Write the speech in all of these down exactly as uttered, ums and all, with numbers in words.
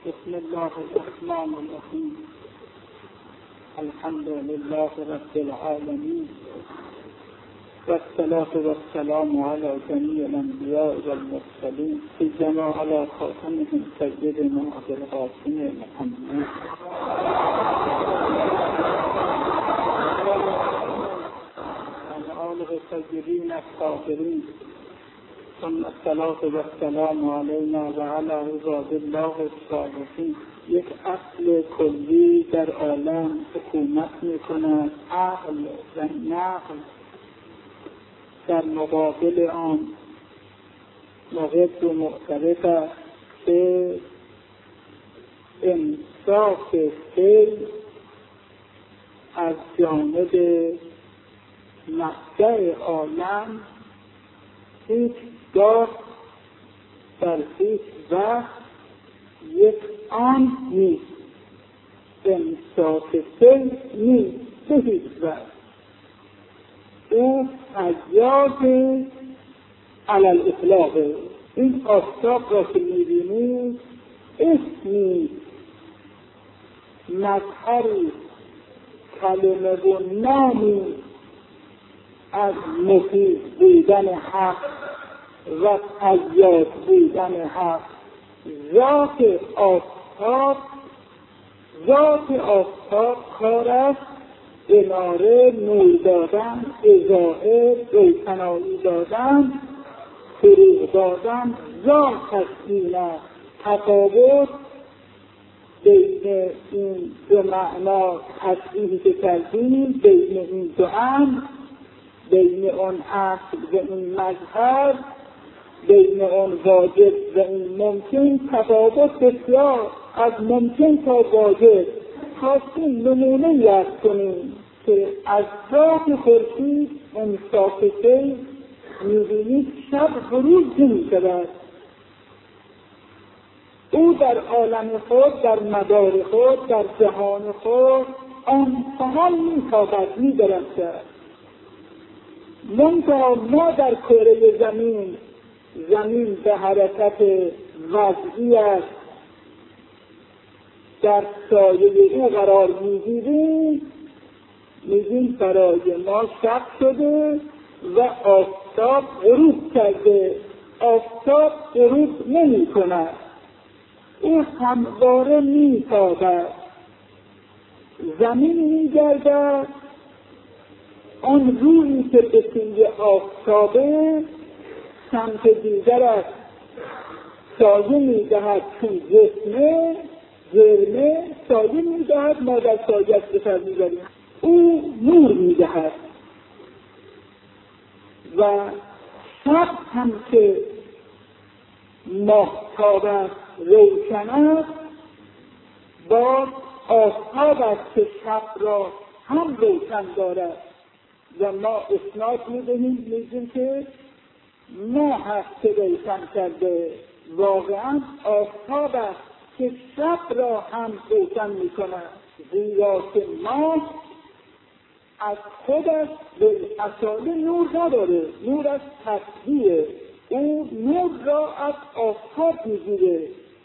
بسم الله الرحمن الرحیم. الحمد لله رب العالمین و الصلاة و السلام علی جمیع الانبیاء و المرسلین سیما علی خاتمهم سیدنا ابوالقاسم محمد و آله الطیبین الطاهرین ثم الصلاة و السلام علینا و علی عباد الله الصالحین. یک اصل کلی در عالم حکومت میکند، عقل و نقل. در مقابل آن موقف و معترف است که انصاف فعل از جانب مبدأ عالم هیچ گاه در هیچ وقت یک آن نیست، انصاف فعل نیست به هیچ وقت. او حیات علی الاطلاق. این آفتاب را که می‌بینید اسمی، مظهری، کلمه و نامی از مفید بودن حق و حیات بودن حق. ذات آفتاب ذات آفتاب کار است اناره، نور دادن، اضاءه، روشنایی دادن، فروغ دادن. ذات هستین است. تفاوت بین این دو معنا تصریحی که کردیم، بین این دو امر، بین آن اصل و این مظهر، بین آن واجب و این ممکن، تفاوت بسیار از ممکن تا واجب. خواستیم نمونه یاد کنیم که از ذات خورشید انصاف فعل می‌بینید شب غروب نمی‌شود. او در عالم خود، در مدار خود، در جهان خود آنچنان می‌تابد، می‌درخشد. منتها ما در کره زمین، زمین به حرکت وضعی است، در سایه او قرار می‌گیریم، می‌گیم برای ما شب شده و آفتاب غروب کرده. آفتاب غروب نمی‌کند، او همواره می‌تابد. زمین می‌گردد، آن رویی که به سوی آفتابه سمت دیگر است، سایه می‌دهد. چون جسمه جرمه سایه می‌دهد، ما در سایه بسر می‌بریم. او نور می‌دهد و شب هم که ماهتاب است، روشن است، باز آفتاب است که شب را هم روشن دارد و ما اسناد می‌دهیم، می‌گیم که ماه است که روشن کرده. واقعا آفتاب است که شب را هم روشن می‌کند، زیرا که ماه از خودش به اصاله نور نداره، نور از تطبیعه. او نور را از آفتاب می‌گیره.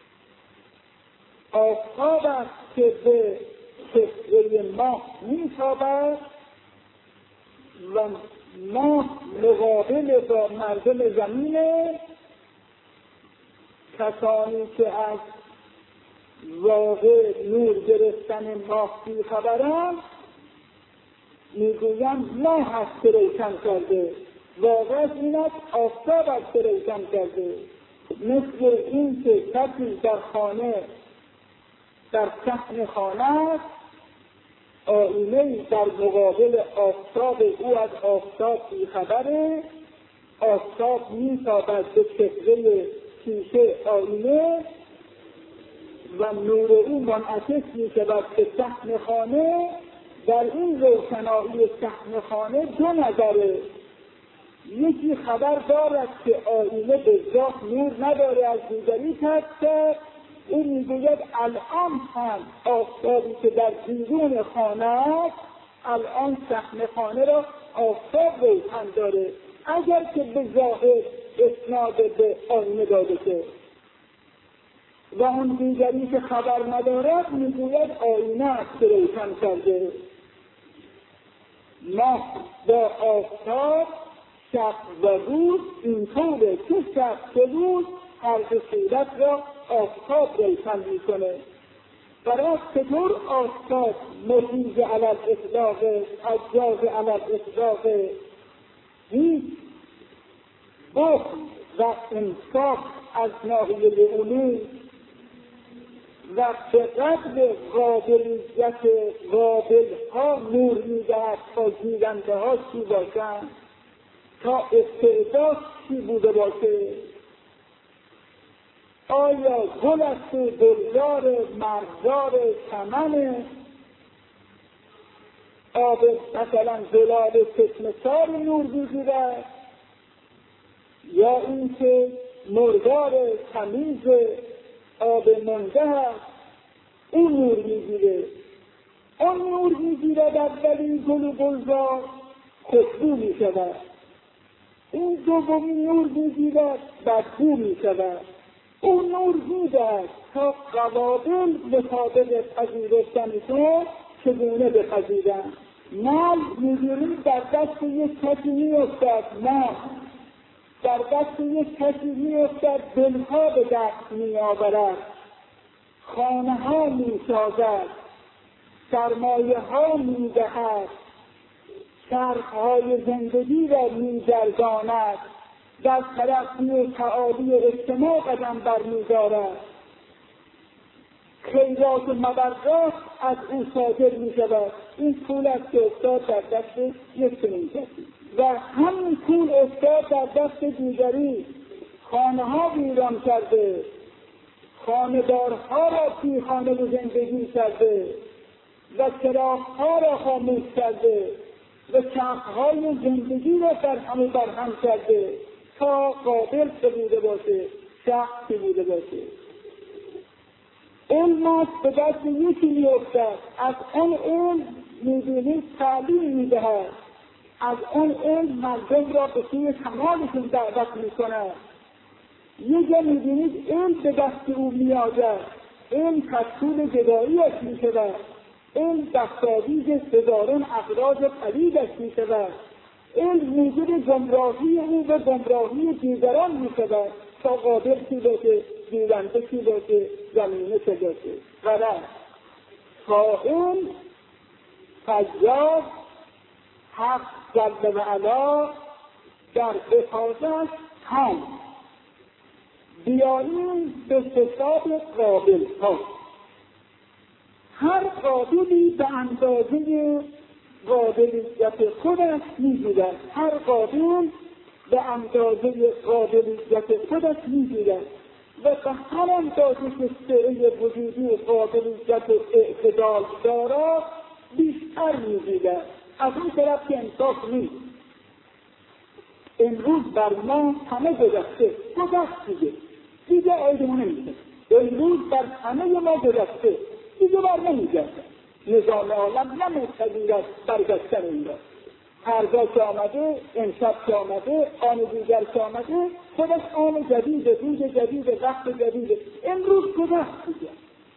آفتاب است که به چهره ماه می‌تابد و ماه مقابل با مردم زمینه. کسانی که از واقع نور گرفتن ماه بی‌خبرند میگویند ماه است که روشن کرده. واقع این است آفتاب است که روشن کرده. مثل این که کسی در خانه، در صحن خانه است، آینه‌ای در مقابل آفتاب او از آفتاب بی‌خبره. آفتاب می‌تابد به چهره شیشه آینه و نور او منعکس می‌شود به صحن خانه. در این روشنایی صحن خانه دو نظره. یکی خبر دارد که آینه به ذات نور نداره، از دیگری کسب. او میگوید الان هم آفتابی که در بیرون خانه است، الان صحن خانه را آفتاب روشن داره، اگر که به ظاهر اسناد به آینه داده شد. و اون دیگری که خبر ندارد میگوید آینه است که روشن کرده. ماه با آفتاب، شب و روز اینطوره که شب و روز هر دو صورت را آفتاب روشن میکنه. برای چطور آفتاب مفیض علی الاطلاق، اجاز علی الاطلاق هیچ بخل و انصاف از ناحیه علوم و به قدر قابلیت قابل ها نور میدهد تا گیرنده ها چی باشند، تا استعداد چی بوده باشه. آیا گل است گلزار مرغزار چمن، آب مثلا زلال چشمه‌سار نور میگیرد، یا اینکه مرغار تمیز آب منده هست اون نور میگیره؟ اون نور میگیرد اولی گل و گلزار خوشبو میشود، این دومی نور میگیرد بدبو میشود. اون نور میدهد تا قوابل مطابق پذیرفتنشون چگونه بپذیرند. مال میگیریم در دست یک کسی میافتد، مال در دست یک کسی میافتد، دلها به دست میآورد، خانه ها میسازد، سرمایه ها میدهد، چرخ های زندگی را میگرداند، در ترقی تعالی اجتماع قدم برمی‌دارد. خیرات و مبرات از او صادر می‌شود. این پول است که افتاد در دست یک چنین کسی و همین پول افتاد در دست دیگری. خانه ها ویران کرده، خانه‌دارها را بی خانه و زندگی کرده و چراغ‌ها را خاموش کرده و چرخ‌های زندگی را در همه برهم کرده تا قابل چه بوده باشه، شخصی بوده باشه. علم است به دست یکی میافتد، از آن علم میبینید تعلیم میدهد، از آن علم مردم را به سوی کمالشون دعوت میکند. یه جا میبینید علم به دست او میآید، علم تشکیل جداییش میشود، علم دستاویز هزاران اغراض پلیدش میشود، علم میگیره گمراهی او و گمراهی دیگران میشود تا قادر چی باشه، دیدنده چی باشه، زمینه چه باشه. غلط. فاعل فجار حق جل و علا در افاظت هم بیاییم به حساب قابل ها. هر قابلی به اندازه قابلیت خودش میگیرد، هر قابل به اندازه قابلیت خودش میگیرد و به هر اندازه که سعی وجودی قابلیت اعتدال دارد بیشتر میگیرد. از اون طرف که انصاف نیست. امروز بر ما همه گذشته، گذشت دیگه دیگه آیدمون نمیشه. امروز بر همه ما گذشته دیگه بر نمیگرده. نظام عالم نمی‌پذیرد برگشتن این را. فردا که آمده، امشب که آمده، آن دیگر که آمده، خودش آن جدید، روز جدید، وقت جدید. امروز گذشت دیگه.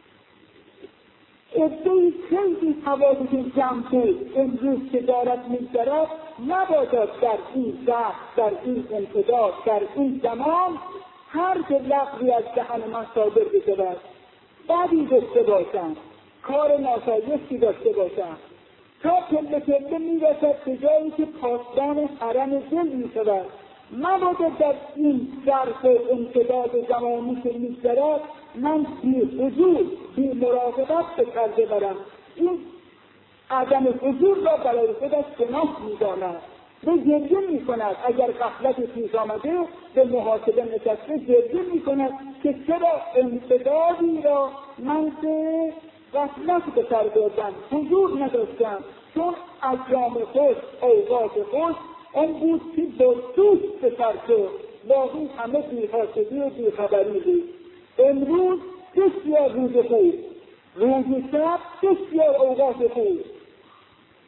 ادعای خیلی حوادث جمع بود امروز که دارد می‌گذرد، نباید در این وقت، در این امتداد، در این زمان هر که لفظی از دهن من صادر بشود بعدی داشته باشم، کار ناسایشی داشته باشم، تا پله پله میرسد به جایی که پاسبان حرم دل میشود. نباید در این ظرف امتداد زمانی که میگذرد من بی حضور، بی مراقبت به کرده برم. این عدم حضور را برای خودش گناه میداند و گریه میکند. اگر غفلت پیش آمده به محاسبه نشسته گریه میکند که چرا امتدادی را من به غفلت به سر بردم، حضور نداشتم، چون اجرام خوش، اوقات خوش اون بود که با دوست به سر شد، باقی همه بی‌حاصلی و بی‌خبری بود. امروز بسیار روز خوب، روز شب بسیار اوقات خوب،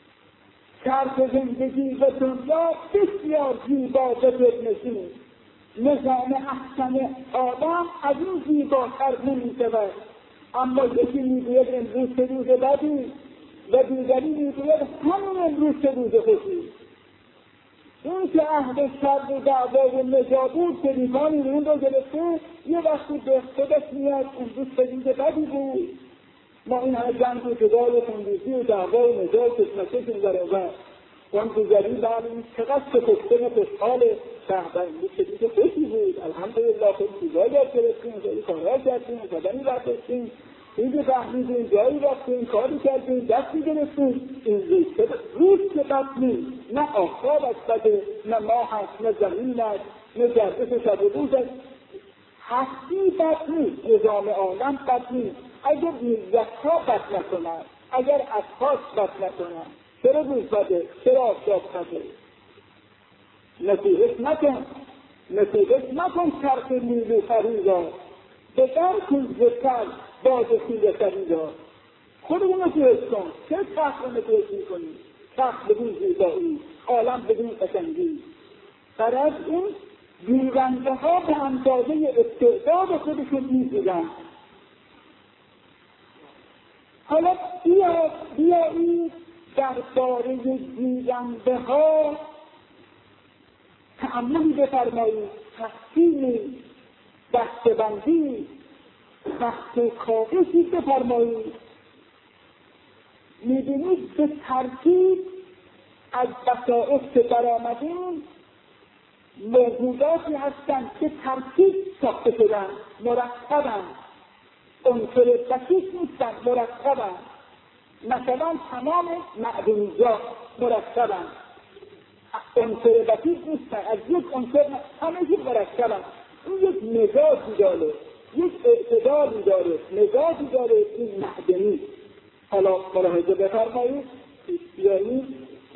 چرخ زندگی و دنیا بسیار زیبا و دلنشین. نظام احسن آدم از این زیباتر نمی‌شود. اما یکی میگوید امروز چه روز بدی و دیگری میگوید همین امروز چه روز خوشی. این که اهل شر و دعوا و نزاع بود تلیفانی اون رو گرفته، یه وقتی به خودش میاد امروز چه روز بدی بود، ما این همه جنگ و جدال و خونریزی و دعوا و نزاع و کشمکش این ور اون دیگری معلوم چقدر شکفته و خوشحاله شهر امروز چه روز خوشی بود، الحمدلله خیلی چیزایی یاد گرفتیم، خیلی کارها کردیم، قدمی برداشتیم، اینجا فهمیدیم، جایی رفتیم، کاری کردیم، دستی گرفتیم. این ریشه روز که بد نیست، نه آفتاب است بده، نه ماه است، نه زمین است، نه گردش شب و روز است. هستی بد نیست، نظام عالم بد نیست. اگر ملت‌ها بد نکنند، اگر اشخاص بد نکنند، چرا روز بده؟ چرا آفتاب بده؟ نصیحت نکن، نصیحت نکن چرخ نیلو فریضا، به در کن زکر باز سیل فریضا. خودمون نصیحت کن، چه چرخ رو نصیحت میکنی؟ چرخ بدون زیبایی، عالم بدون قشنگی. برای از این گیرنده ها به اندازه استعداد خودشون میگیرن. حالا بیا بیایی در باره گیرنده ها تأملی بفرمایید، تحصیلی، دستبندی، بحث کاغذی بفرمایید. می‌بینید به ترتیب از بصائر که برآمدیم موجوداتی هستند که ترتیب ساخته شدن، مرتبن، عنصر بسیط نیستن، مرتبن. مثلا تمام معدنیات مرتبن، عنصر بسیط نیستن، از یک عنصر همه یک مرتبن. این یک مزاجی داره، یک اعتدالی داره، مزاجی داره این معدنی. حالا ملاحظه بفرمایید، یعنی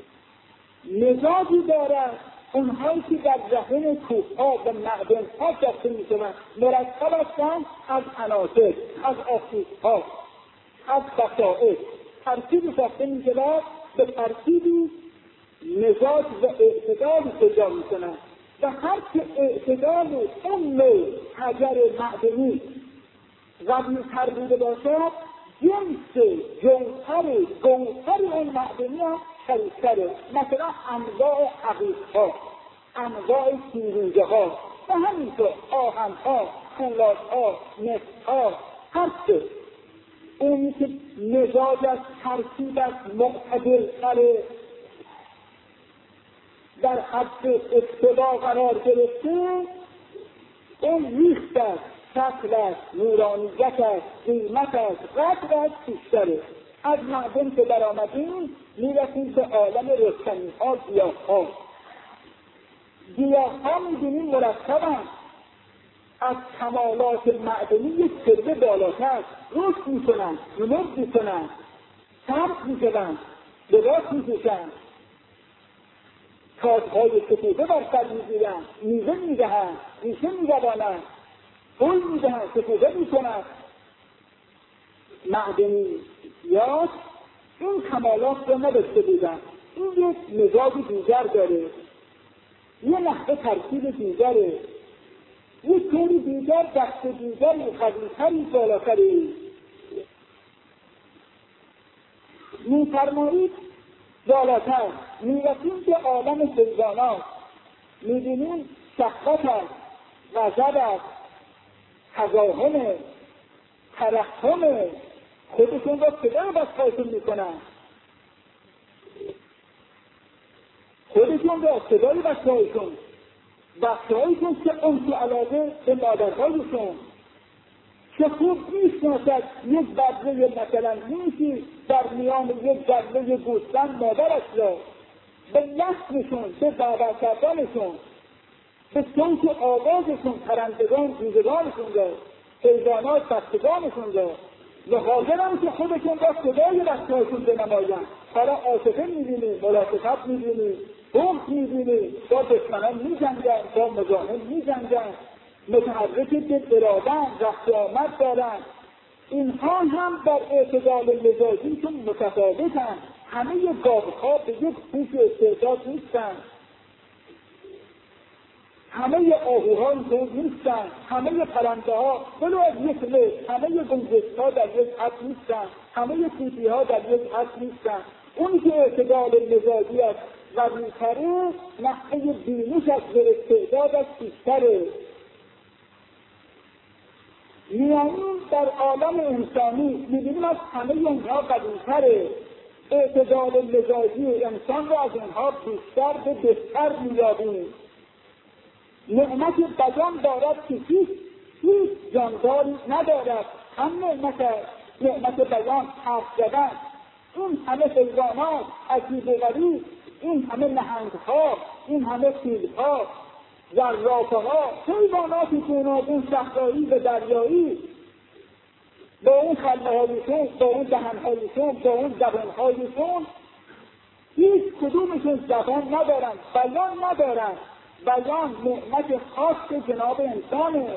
مزاجی دارد اونهایی که در ذهن کوه‌ها و معدن‌ها ساخته می‌شوند، مرتب هستند از عناصر، از آسیب‌ها، از بصائر، ترتیب ساخته می‌شود، به ترتیبی مزاج و اعتدال پیدا می‌کنند و هر که اعتدال اون نوع حجر معدنی قوی‌تر بوده باشد، جنس جوهر گوهر اون معدنی هم شریفتره. مثلا انواع حقیقها، انواع سیروزه‌ها و همینطور آهن‌ها، فولادها، نفت‌ها، هر چه اونی که مزاج از ترتیب از معتدل‌تره در حد اقتدا قرار گرفته، اون ریخت است، شکل است، نورانیت است، قیمت است، قدر است، بیشتره. از معدن که در آمدیم میرسیم به عالم رستنی‌ها، گیاه‌ها. گیاه‌ها می‌بینیم مرتباً از کمالات معدنی یک سربه بالاتر رشد می‌کنند، نمود می‌کنند، سبز می‌شوند، لباس می‌پوشند، تاج‌های سفیده بر سر می‌گیرند، میوه می‌دهند، ریشه می‌دوانند، گل می‌دهند، سفیده می‌کنند. معدنیات این کمالات رو نداشته بودن. این یک مزاج دیگر داره، یه نحوه ترکیب دیگره، یک طوری دیگر، دست دیگری، قوی‌تری، بالاتری. می‌فرمایید بالاتر می‌رسیم به عالم حیوانات، می‌بینیم شهوت است، غضب است، تظاهر، ترحم، خودشون را صدای بسخایشون میکنن، خودشون را صدای بسخایشون، بسخایشون که اون تو علاقه به مادرهایشون، که خوب میشناسد یک بره مثلا نیستی در میان یک بره گوسفند مادرش را به لحظشون، به باور کردنشون، به صوت آوازشون پرندگان دیدگانشون را، حیوانات بستگانشون را و حاضرم که خودشون را صدای بستهاشون بنمایند. حالا عاطفه می‌بینی، ملاطفت می‌بینی، بغض می‌بینی، با دشمنان می‌جنگند، با مزاحم می‌جنگند، متحرک به اراده‌اند، رفت آمد دارند. اینها هم در اعتدال مزاجیشون متفاوتند. همه گاوها به یک خوش استعداد نیستند. همه آهوها اینطور نیستن، همه پرنده ها ولو از یک لحظه، همه گنجشک ها در یک حد نیستن، همه طوطی ها در یک حد نیستن. اون که اعتدال مزاجی است قوی‌تره، نحوه بینشش به استعدادش بیشتره. میانین در عالم انسانی میبینیم از همه اینها قوی‌تره. اعتدال مزاجی انسان را از اینها بیشتر به بهتر میابیم. نعمت بدن دارد که هیچ هیچ جانداری ندارد. هم نعمت نعمت بدن حرف زدن، این همه حیوانات عجیب و غریب، این همه نهنگها، این همه فیلها، زرافه‌ها، حیوانات گوناگون صحرایی و دریایی، با اون خله‌هایشون، با اون دهن‌هایشون، با اون زبان‌هایشون، هیچ کدومشون زبان ندارن، بیان ندارن. بیان نعمت خاص جناب انسانه.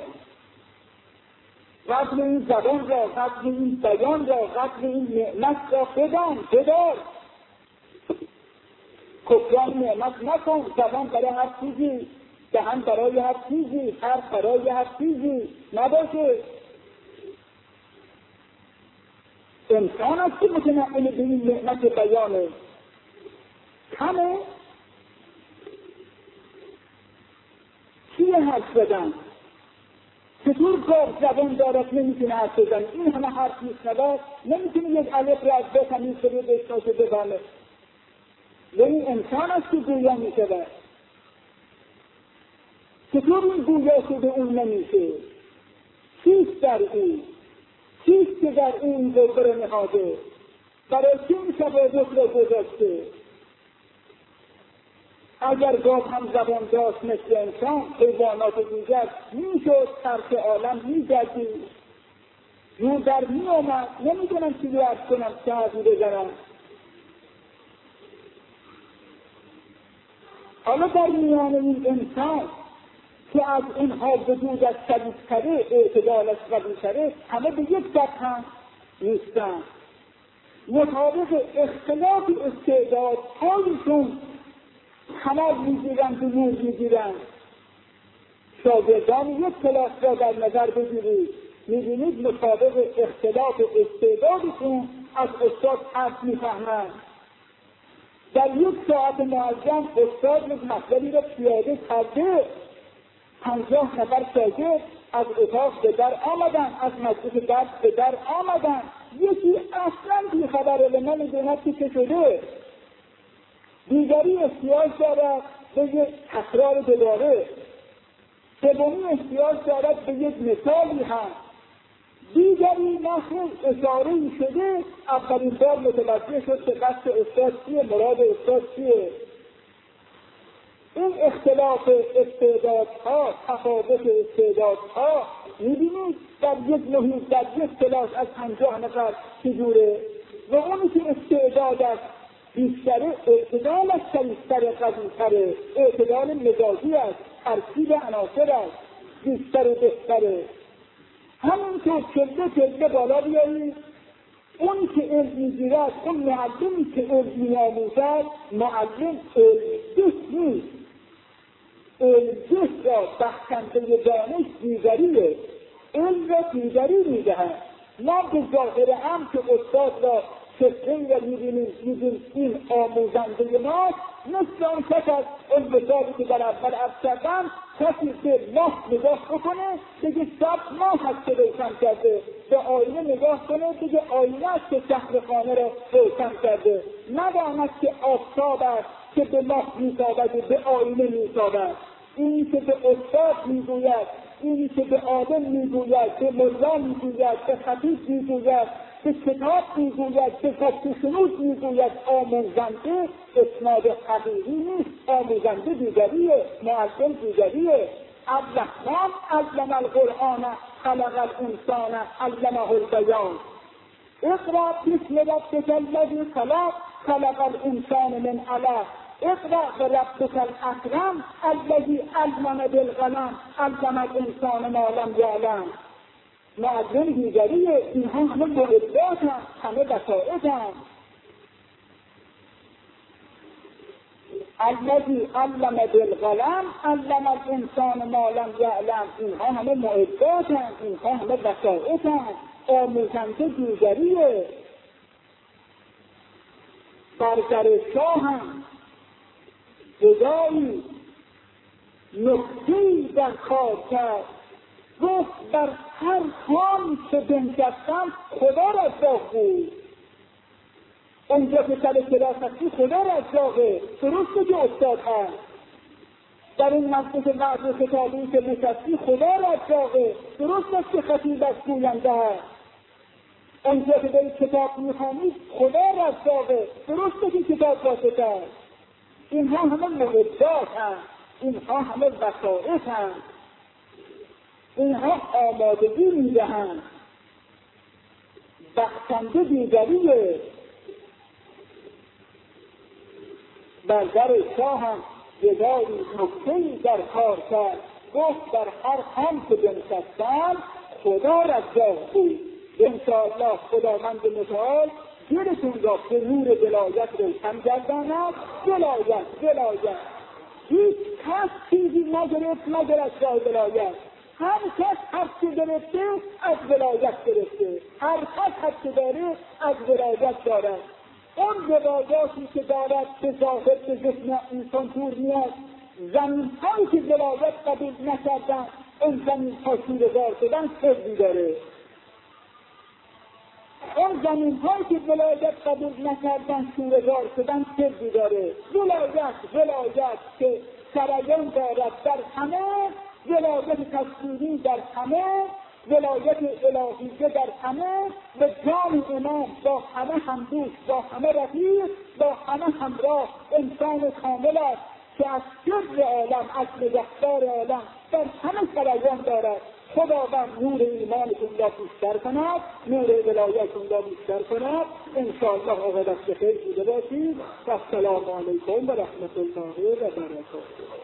قدر این زبان را، قدر این بیان را، قدر این نعمت را بدان، بدار. کفران نعمت نکن. زبان برای هر چیزی، دهن برای هر چیزی، حرف برای هر چیزی نباشه. انسان است که متنعم به این نعمت بیانه. همه چیه حرف بدن؟ چطور کار زبان دارد نمیتونه حرف بزنه؟ این همه حرف میشنود، نمیتونه یک الف را از به تمیز کنه بشناسه بفهمه. یعنی انسان است که گویا میشود. چطور این گویا شده اون نمیشه؟ چیست در این؟ چیست که در این گوهر نهاده؟ برای چی این شواهد را گذاشته؟ اگر گاو هم زبان داشت مثل انسان، حیوانات دیگر میشد ترک عالم میگردید، جور در می آمد. نمیدونم چیزی عرض کنم، چه حرفی بزنم. حالا در میان این انسان که از اینها وجودش شدیدتره، اعتدالش قوی‌تره، همه به یک سطح هم نیستن. مطابق اختلاف استعدادهایشون خمر میگیرند و نور میگیرند. شاگردان یک کلاس را در نظر بگیرید، میبینید مطابق اختلاف استعدادشون از استاد حرف میفهمند. در یک ساعت معظم استاد یک مطلبی را پیاده کرده، پنجاه نفر شاگرد از اتاق به در آمدن، از مجلس درس به در آمدن. یکی اصلا بیخبره و نمیدوند که چه شده. دیگری احتیاج دارد به یک تکرار دوباره، سومی احتیاج دارد به یک مثالی هم، دیگری نخل اشاره‌ای شده اولین بار متوجه شد که قصد استاد چیه، مراد استاد چیه. این اختلاف استعدادها، تفاوت استعدادها می‌بینید در یک محیط، در یک کلاس از پنجاه نفر چجوره. و اونی که استعدادش بیشتره، اعتدالش شریفتر، قوی‌تره، اعتدال مزاجی است، ترکیب عناصر است، بیشتر و بهتره. همینطور چله چله بالا بیایید. اون که علم میگیرد، اون معلمی که علم میآموزد، معلم علم‌جست نیست. علم‌جست را بخشنده دانش دیگریه، علم را دیگری میدهد. ما به ظاهر هم که استاد را فکری را میبینیم، میبینیم این آموزنده ماست، مثل آن کس از اون مثالی که در اول عرض کردم، کسی که ماه نگاه بکنه بگه شب ماه هست که روشن کرده، به آینه نگاه کنه بگه آینه است که شهر خانه را روشن کرده، نداند که آفتاب است که به ماه میتابد و به آینه میتابد. این که به استاد میگوید، این که به آدم میگوید، به ملا میگوید، به خطیب میگوید، به کتاب میگوید، به گفت شنود میگوید آموزنده، اسناد حقیقی نیست. آموزنده دیگریه، معلم دیگریه. الرحمن علم القرآن خلق الانسان علمه البیان. اقرأ باسم ربک الذی خلق خلق الانسان من علق. اقرأ بربک الاکرم الذی علم بالقلم علم الانسان ما لم یعلم. معلم دیگریه. اینها همه معدات هم، همه بسائط هم. الذی علم بالقلم علم الانسان ما لم یعلم. اینها همه معداتند، اینها همه وسائطند، آموزنده دیگریه. برگر شاه هم جدایی نکته‌ای در کار کرد، گفت بر هر کام که بنشستم خدا را جاغ بود. اونجا که سر کلاس هستی خدا را جاغه، درسته که استاد هست. در این مجلس وعظ و خطابی که نشستی خدا را جاغه، درست است که خطیب از گوینده هست. اونجا که داری کتاب میخوانی خدا را جاغه، درسته که کتاب واسطه است. اینها همه معدات هست، اینها همه وسائط هست، اینها آمادگی میدهند. بخشنده دیگریه. برگر شاه هم جدایی نکته‌ای در کار کرد، گفت در هر خان که بنشستم خدا را جاغ بود. انشاءالله خداوند متعال دلتون را به نور ولایت روشن گرداند. ولایت ولایت هیچ کس چیزی نگرفت مگر از راه ولایت. هر کس هر چی گرفته از ولایت گرفته، هر کس هر چی داره از ولایت دارد. اون ولایاتی که دارد به ظاهر به جسم انسان دور میاد. زمین هایی که ولایت قبول نکردن اون زمین ها شوره‌زار شدن سری داره. اون زمین هایی که ولایت قبول نکردن شوره‌زار شدن سری داره. ولایت ولایت که سرایان دارد در همه، ولایت تصویری در همه، ولایت الهیه در همه، و جان امام با همه همدوست، با همه رفیق، با همه همراه انسان کامل است که از سر عالم، از نگهدار عالم در همه سرایان دارد. خداوند نور ایمانتون را بیشتر کند، نور ولایتتون را بیشتر کند. انشاءالله عاقبت به خیر بوده باشید. و السلام علیکم و رحمت الله و برکاته.